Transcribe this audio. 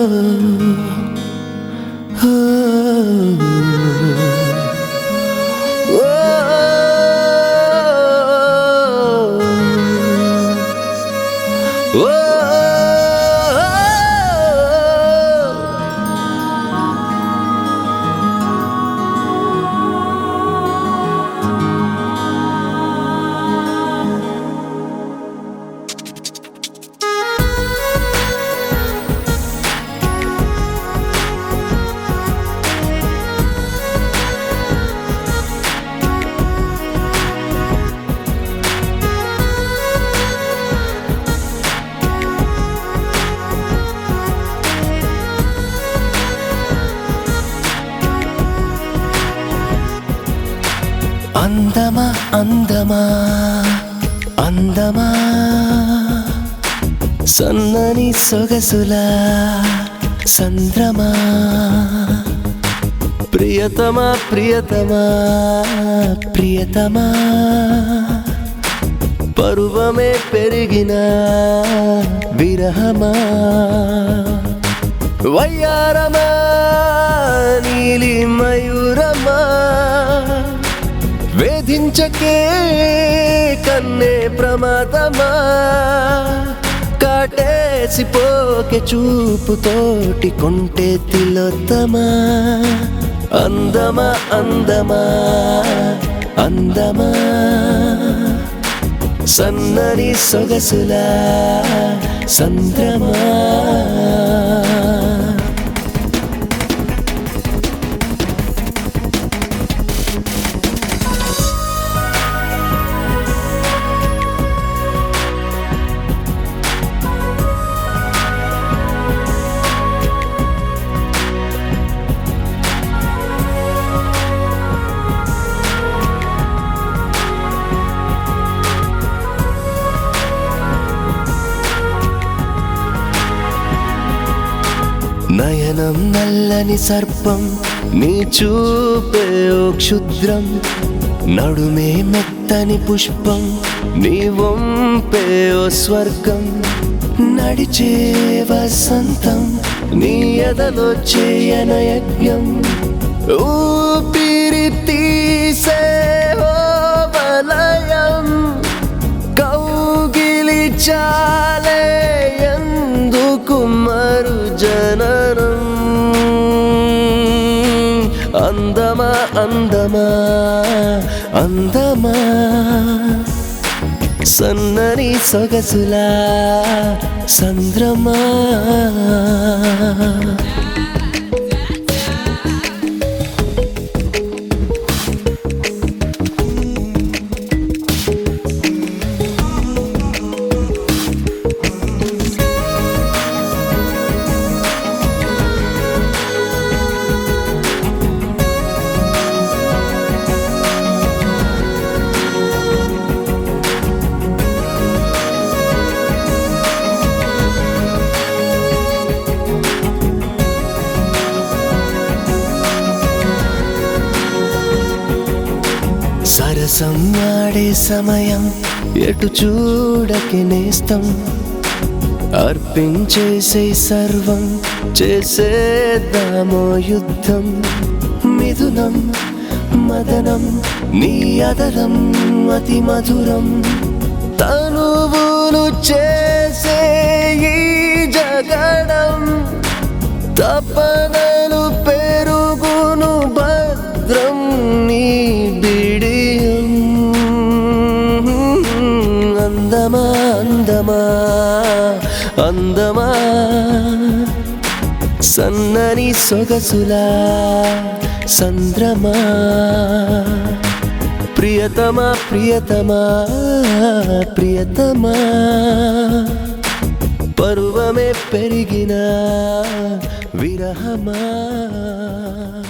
అందమా అందమా అందమా సన్నని సొగసుల సంద్రమా ప్రియతమా ప్రియతమా ప్రియతమా పరువమే పెరిగిన విరహమా వయ్యారమా నీలి మయూరమా వేధించకే కన్నే ప్రమాదమా కాటేసిపోకే చూపుతోటి కొంటే తిలోత్తమా అందమా అందమా అందమా సన్నని సొగసుల సంద్రమా నయనం నల్లని సర్పం నీ చూపే ఓ క్షుద్రం నడుమే మెత్తని పుష్పం నీ వంపే ఓ స్వర్గం నడిచే వసంతం నీ ఎదలో చేయన యజ్ఞం ఊపిరి తీసే ఓ వలయం కౌగిలి చాలే ఎందుకు మరు జననం అందమా అందమా అందమా సన్నని సొగసుల సంద్రమా సరసం ఆడే సమయం ఎటు చూడకే నేస్తం అర్పించేసే సర్వం చేసేద్దామో యుద్ధం మిథునం మదనం నీ అదరం అతి మధురం తనువులు చేసే ఈ జగడం తపనలు పెరుగును భద్రం నీ బిడియం అందమా అందమా అందమా సన్నని సొగసుల సంద్రమా ప్రియతమా ప్రియతమా ప్రియతమా పరువమే పెరిగిన విరహమా